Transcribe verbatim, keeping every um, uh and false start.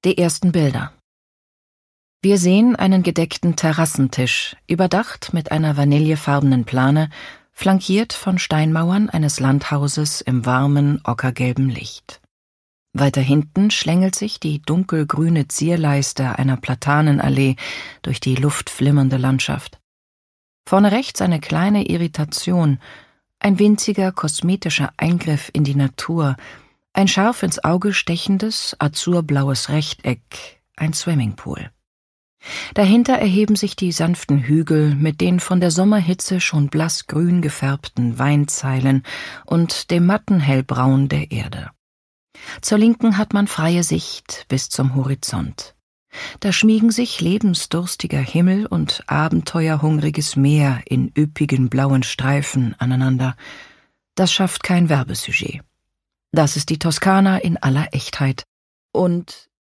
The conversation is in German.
Die ersten Bilder. Wir sehen einen gedeckten Terrassentisch, überdacht mit einer vanillefarbenen Plane, flankiert von Steinmauern eines Landhauses im warmen, ockergelben Licht. Weiter hinten schlängelt sich die dunkelgrüne Zierleiste einer Platanenallee durch die luftflimmernde Landschaft. Vorne rechts eine kleine Irritation, ein winziger kosmetischer Eingriff in die Natur, ein scharf ins Auge stechendes, azurblaues Rechteck, ein Swimmingpool. Dahinter erheben sich die sanften Hügel mit den von der Sommerhitze schon blassgrün gefärbten Weinzeilen und dem matten Hellbraun der Erde. Zur Linken hat man freie Sicht bis zum Horizont. Da schmiegen sich lebensdurstiger Himmel und abenteuerhungriges Meer in üppigen blauen Streifen aneinander. Das schafft kein Werbesujet. Das ist die Toskana in aller Echtheit. Und